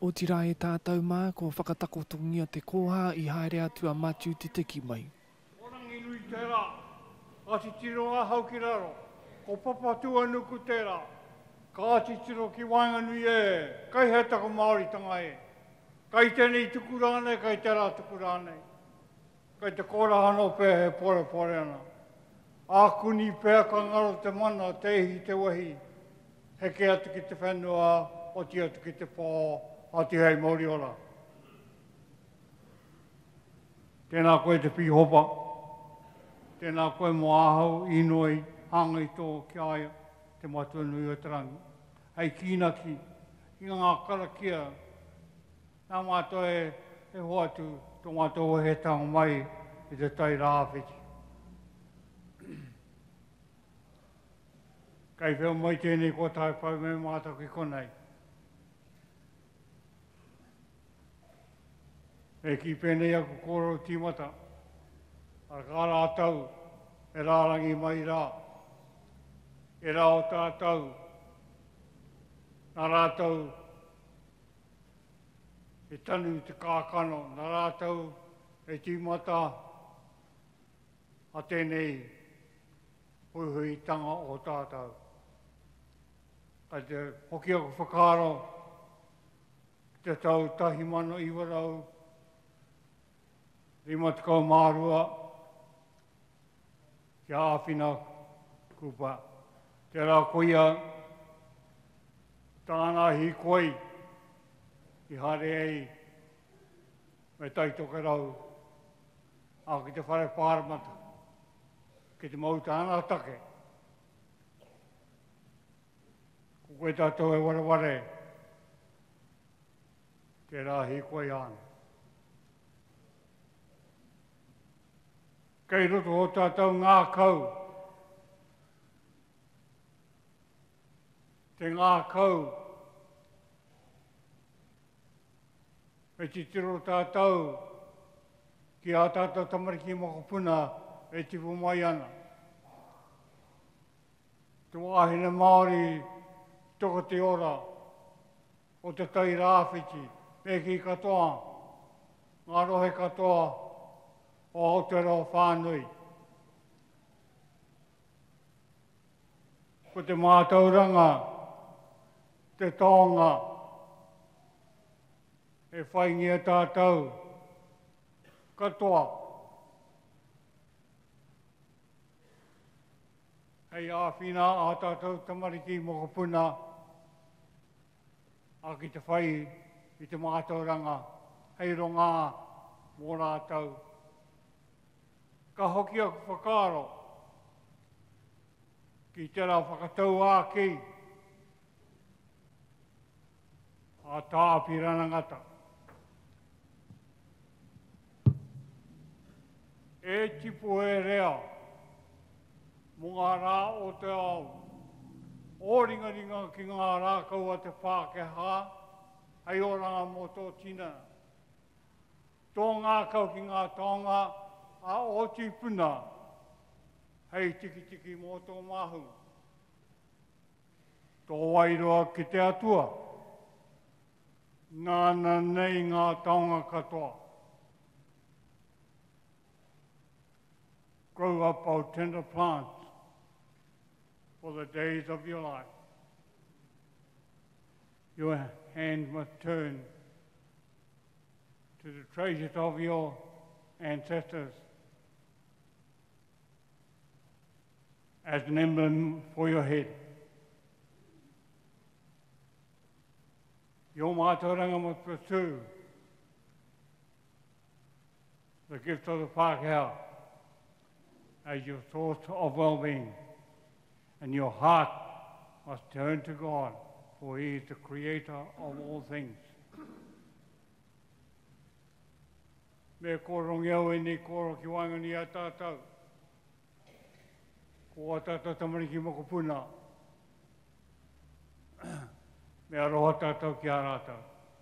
O tira e tātou mā ko whakatakotongia te koha I haere atu a mātiu te teki mai. Orangi nui tērā, kasi tiro a hau ki raro, ko papatua nuku tērā, ka ati tiro ki wainga nui e, kai he tako Māori tanga e, kai tēnei tuku rānei, kai tērā tuku rānei, kai te kora hano pē he pore pore ana. Ākuni pēr ka ngaro te mana, te ihi te wahi, heke atu ki te whenua, o ti atu ki te pō, ati hei Māori ora. Tēnā koe te pihopa, tēnā koe mo ahau, inoi, hangai tō ki aia, te matua nui o tarangi. Hei kīnaki, ki ngā karakia, nā mātua e hoatu, tō mātua he tango mai, i te tai rāwhiti. Kai wheo mai tēnei ko tai pau me mātua ki konei. E ki pēnei aku kōrau tīmata, ar kā rātau, e rārangi mai rā, e rā o tātau, nā rātau, e tanu te kākano, nā rātau, e tīmata, a tēnei hui tanga o tātau. Kai te hoki aku whakaro, te tau tahi mano iwarau, 50 mārua, kia āwhina kupa. Tērā koia, tāna hi koi, I hare ei, me taitoke rau, a ki te whare pārmata, ki te mauta ana take. Ko koe tātou e wareware, tērā hi koi ana. Kei roto o tātou ngā kau. Te ngā kau. E ti tiro tātou. Ki a tātou tamariki makopuna e tipu mai ana. Te wāhine Māori toko te ora o te tai rāwhiti. Me ki katoa. Ngā rohe katoa. O Aotearoa whānui. Ko te mātauranga, te taonga, e whaingia tātou, katoa. Hei āwhina a tātou tamariki mokopuna, a ki te whai I te mātauranga, hei ronga mō rātou. Ka hoki aku whakaro, ki tērā whakatau āki, a tāpi ranangata. E tipu e rea, mō ngā rā o te au, o ringa ki ngā rā kaua te Pākehā, hei oranga mō tō tina. Tō ngā kau ki ngā taonga, a o tīpuna, hei tiki mō tō mahu. Tō wairoa ki te atua, nāna nei ngā taonga katoa. Grow up, O tender plants, for the days of your life. Your hand must turn to the treasures of your ancestors, as an emblem for your head. Your mātauranga must pursue the gift of the Pākehā as your source of well-being, and your heart must turn to God, for He is the creator of all things. Me korongi au e ni koro ki wangani a tātou. Ko a tātou tamariki mokopuna. Me aroha tātou ki a rātou.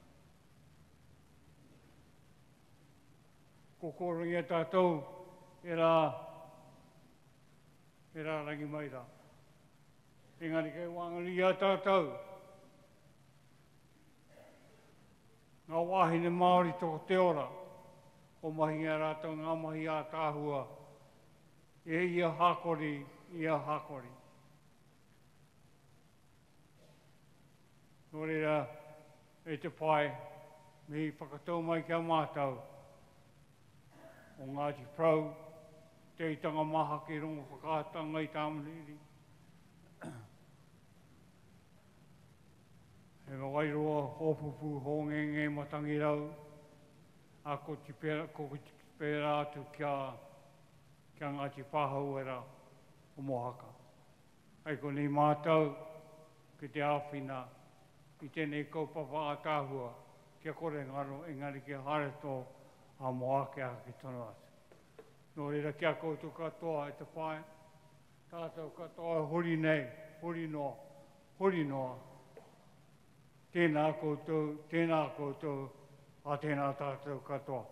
Ko korongi a tātou e rā rangi mai rā. Engari kei wangani a tātou. ngā wāhine Māori toko te ora, o mahi ngā rātou ngā mahi a tāhua, ia hakori, ia hakori. Nō reira, e te pai, mihi whakatau mai kia mātou, o Ngāti Prau, te itanga maha ki rongo whakātanga i tāmaniri. E ngā wairoa, hōpupu, hōngenge, matangi rau, a ko te pera atu kia Ngāti Pāhau era o Mohaka. Ai ko nei mātou, ki te āwhina, i tēnei kaupapa a tāhua, kia kore ngaro engari kia hareto a Moakea ki tono atu. Nō reira kia koutou katoa e te whae, tātou katoa huri nei, huri noa. Tēnā koutou, a tēnā tātou katoa.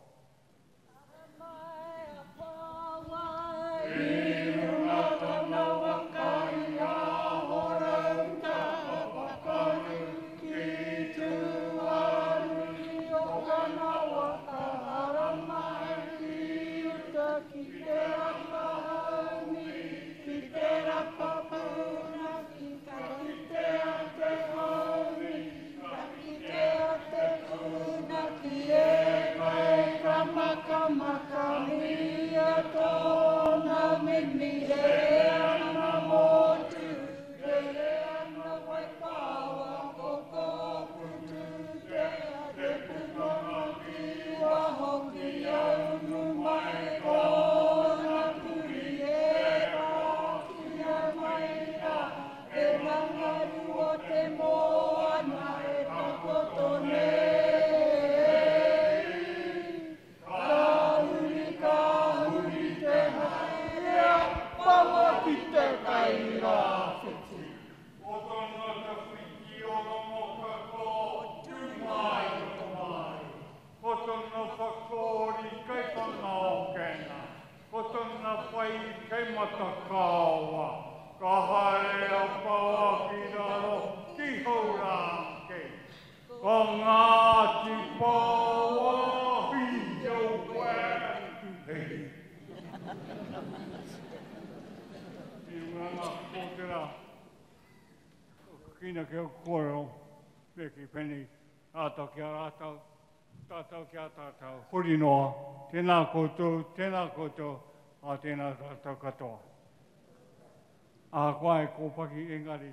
Kina ke o koro, peki peni, ātau ki a rātau, tātau ki a tātau, huri noa, tēnā koutou, a tēnā tātau katoa. A koe kōpaki engari,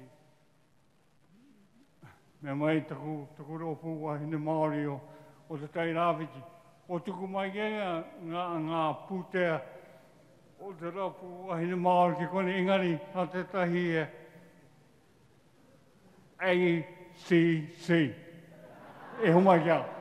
me mai taku ropu wahine Māori o te tai rāwhiti, o tuku mai ngā pūtea, o te ropu wahine Māori ki kone engari, a te tahi e, ACC. E homa kia.